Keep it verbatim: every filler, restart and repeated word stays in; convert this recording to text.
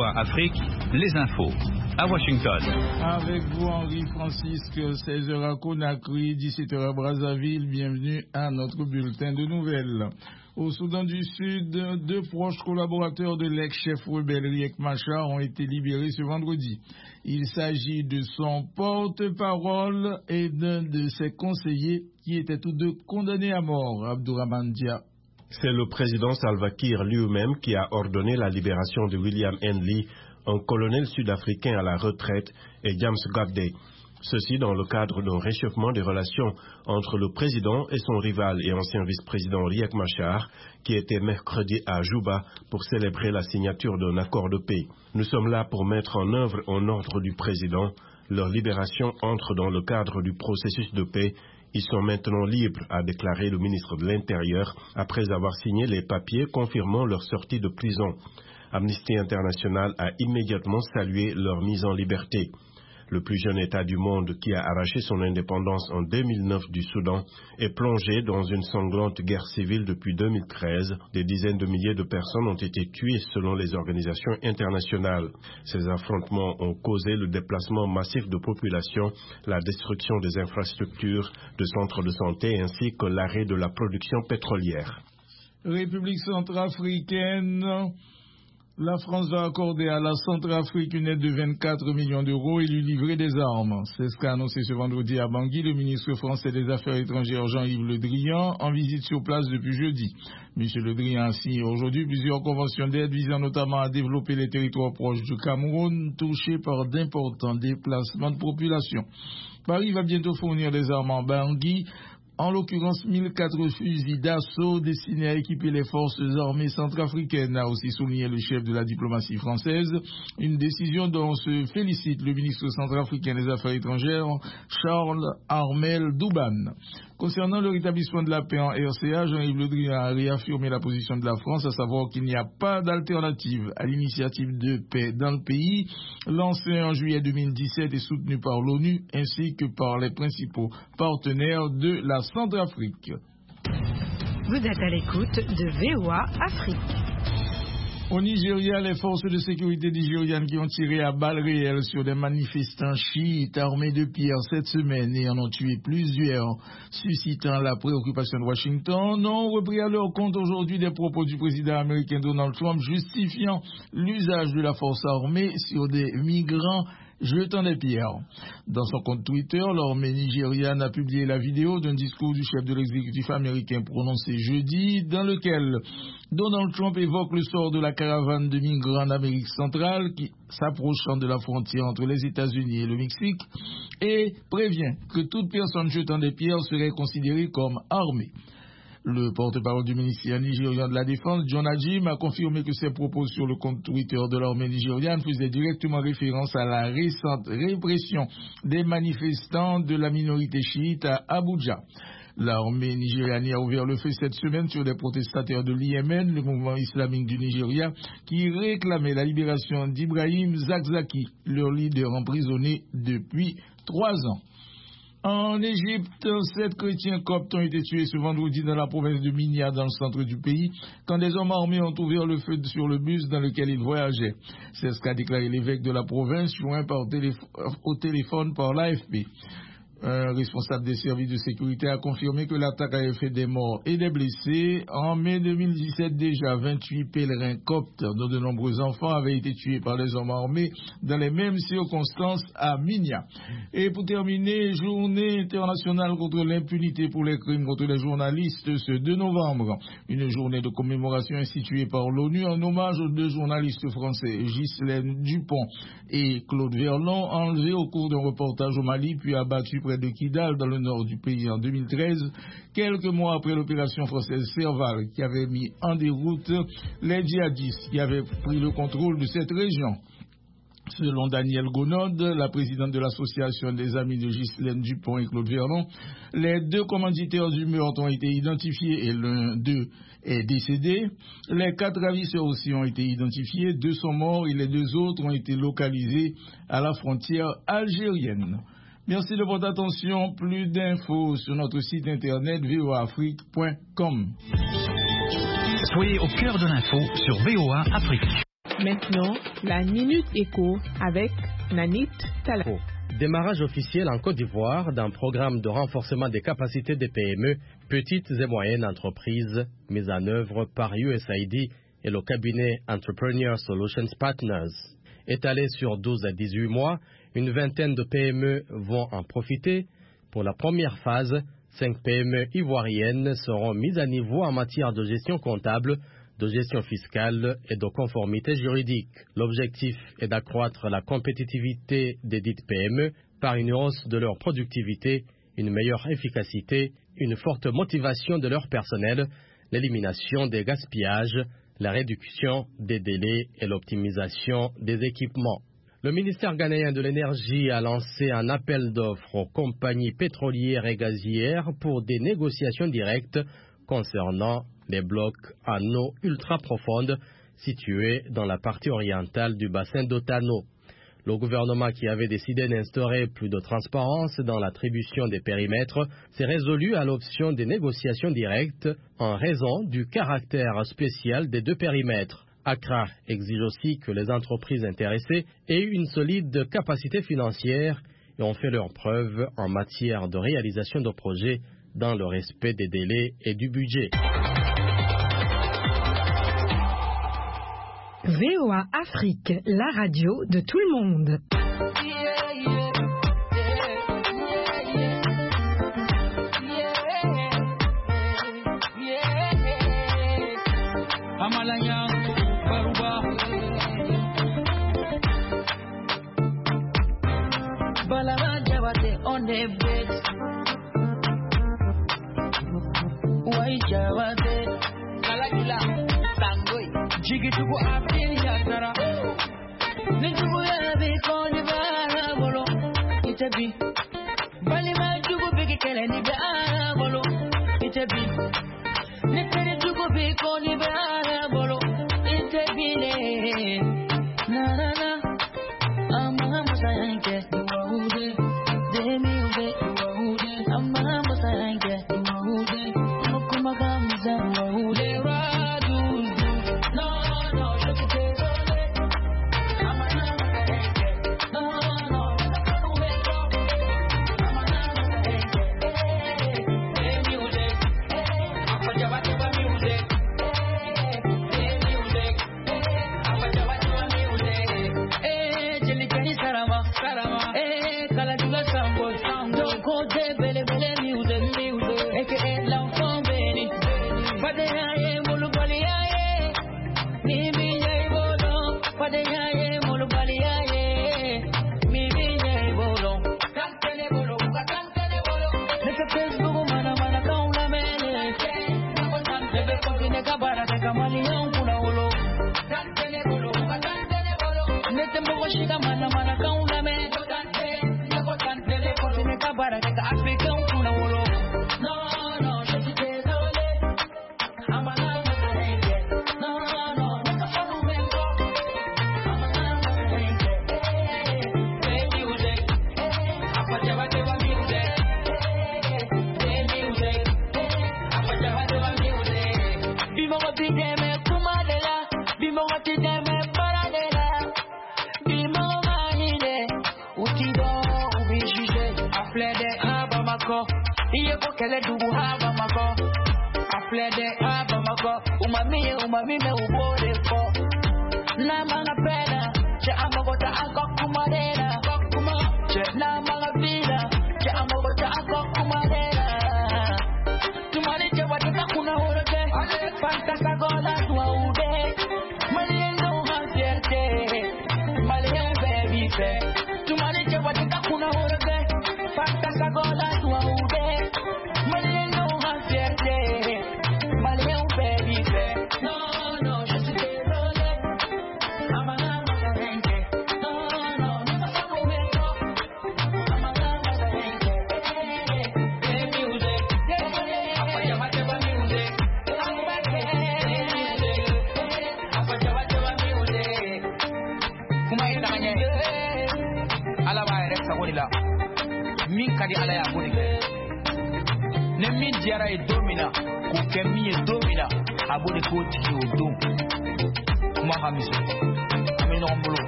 V O A Afrique, les infos. À Washington. Avec vous, Henri Francisque, seize heures à Conakry, dix-sept heures à Brazzaville. Bienvenue à notre bulletin de nouvelles. Au Soudan du Sud, deux proches collaborateurs de l'ex-chef rebelle Riek Machar ont été libérés ce vendredi. Il s'agit de son porte-parole et d'un de ses conseillers qui étaient tous deux condamnés à mort, Abdourahmane Dia. C'est le président Salva Kiir lui-même qui a ordonné la libération de William Henley, un colonel sud-africain à la retraite, et James Gabday. Ceci dans le cadre d'un réchauffement des relations entre le président et son rival et ancien vice-président Riek Machar, qui était mercredi à Juba pour célébrer la signature d'un accord de paix. Nous sommes là pour mettre en œuvre un ordre du président. Leur libération entre dans le cadre du processus de paix. Ils sont maintenant libres, a déclaré le ministre de l'Intérieur, après avoir signé les papiers confirmant leur sortie de prison. Amnesty International a immédiatement salué leur mise en liberté. Le plus jeune État du monde qui a arraché son indépendance en deux mille neuf du Soudan est plongé dans une sanglante guerre civile depuis deux mille treize. Des dizaines de milliers de personnes ont été tuées selon les organisations internationales. Ces affrontements ont causé le déplacement massif de population, la destruction des infrastructures, de centres de santé ainsi que l'arrêt de la production pétrolière. République centrafricaine. La France va accorder à la Centrafrique une aide de vingt-quatre millions d'euros et lui livrer des armes. C'est ce qu'a annoncé ce vendredi à Bangui le ministre français des Affaires étrangères Jean-Yves Le Drian en visite sur place depuis jeudi. M. Le Drian a signé aujourd'hui plusieurs conventions d'aide visant notamment à développer les territoires proches du Cameroun touchés par d'importants déplacements de population. Paris va bientôt fournir des armes en Bangui. En l'occurrence, mille quatre fusils d'assaut destinés à équiper les forces armées centrafricaines, a aussi souligné le chef de la diplomatie française. Une décision dont se félicite le ministre centrafricain des Affaires étrangères, Charles Armel Douban. Concernant le rétablissement de la paix en R C A, Jean-Yves Le Drian a réaffirmé la position de la France, à savoir qu'il n'y a pas d'alternative à l'initiative de paix dans le pays, lancée en juillet deux mille dix-sept et soutenue par l'ONU ainsi que par les principaux partenaires de la Centrafrique. Vous êtes à l'écoute de V O A Afrique. Au Nigeria, les forces de sécurité nigérianes qui ont tiré à balles réelles sur des manifestants chiites armés de pierres cette semaine et en ont tué plusieurs, suscitant la préoccupation de Washington, ont repris à leur compte aujourd'hui des propos du président américain Donald Trump justifiant l'usage de la force armée sur des migrants jetant des pierres. Dans son compte Twitter, l'armée nigériane a publié la vidéo d'un discours du chef de l'exécutif américain prononcé jeudi, dans lequel Donald Trump évoque le sort de la caravane de migrants en Amérique centrale qui s'approchant de la frontière entre les États-Unis et le Mexique et prévient que toute personne jetant des pierres serait considérée comme armée. Le porte-parole du ministère nigérian de la Défense, John Ajim, a confirmé que ses propos sur le compte Twitter de l'armée nigériane faisaient directement référence à la récente répression des manifestants de la minorité chiite à Abuja. L'armée nigériane a ouvert le feu cette semaine sur des protestataires de l'I M N, le mouvement islamique du Nigeria, qui réclamait la libération d'Ibrahim Zakzaki, leur leader emprisonné depuis trois ans. En Égypte, sept chrétiens coptes ont été tués ce vendredi dans la province de Minya, dans le centre du pays, quand des hommes armés ont ouvert le feu sur le bus dans lequel ils voyageaient. C'est ce qu'a déclaré l'évêque de la province, joint par téléf- au téléphone par l'A F P. Un responsable des services de sécurité a confirmé que l'attaque avait fait des morts et des blessés. En mai deux mille dix-sept, déjà, vingt-huit pèlerins coptes, dont de nombreux enfants, avaient été tués par les hommes armés dans les mêmes circonstances à Minya. Et pour terminer, journée internationale contre l'impunité pour les crimes contre les journalistes, ce deux novembre. Une journée de commémoration instituée par l'ONU en hommage aux deux journalistes français, Ghislaine Dupont et Claude Verlon, enlevés au cours d'un reportage au Mali, puis abattus près de Kidal, dans le nord du pays, en deux mille treize, quelques mois après l'opération française Serval, qui avait mis en déroute les djihadistes qui avaient pris le contrôle de cette région. Selon Danielle Gonod, la présidente de l'association des amis de Ghislaine Dupont et Claude Verlon, les deux commanditaires du meurtre ont été identifiés et l'un d'eux est décédé. Les quatre ravisseurs aussi ont été identifiés, deux sont morts et les deux autres ont été localisés à la frontière algérienne. Merci de votre attention. Plus d'infos sur notre site internet v o a afrique point com. Soyez au cœur de l'info sur V O A Afrique. Maintenant, la Minute Éco avec Nanit Talao. Démarrage officiel en Côte d'Ivoire d'un programme de renforcement des capacités des P M E, petites et moyennes entreprises, mis en œuvre par U S A I D et le cabinet Entrepreneur Solutions Partners. Étalé sur douze à dix-huit mois, une vingtaine de P M E vont en profiter. Pour la première phase, cinq P M E ivoiriennes seront mises à niveau en matière de gestion comptable, de gestion fiscale et de conformité juridique. L'objectif est d'accroître la compétitivité des dites P M E par une hausse de leur productivité, une meilleure efficacité, une forte motivation de leur personnel, l'élimination des gaspillages, la réduction des délais et l'optimisation des équipements. Le ministère ghanéen de l'énergie a lancé un appel d'offres aux compagnies pétrolières et gazières pour des négociations directes concernant les blocs en eau ultra profonde situés dans la partie orientale du bassin d'Otano. Le gouvernement, qui avait décidé d'instaurer plus de transparence dans l'attribution des périmètres, s'est résolu à l'option des négociations directes en raison du caractère spécial des deux périmètres. Accra exige aussi que les entreprises intéressées aient une solide capacité financière et ont fait leurs preuves en matière de réalisation de projets dans le respect des délais et du budget. V O A Afrique, la radio de tout le monde. Jigi tugu abdin yatara Ninjugu ya bi koni bara bolo Itabi Bali ma jugu bigi kele ni bara bolo Itabi Nikere jugu bi koni bara bolo Itabi ne Na na na Amma musayanke Iwahude Demi ube Iwahude Amma musayanke Iwahude Mukumaka miza Iwahude min kadi ala ya boni ne min jara e domina ko kemi e domina abode ko tiki o dum kuma hamiso ɲɔgɔn bolo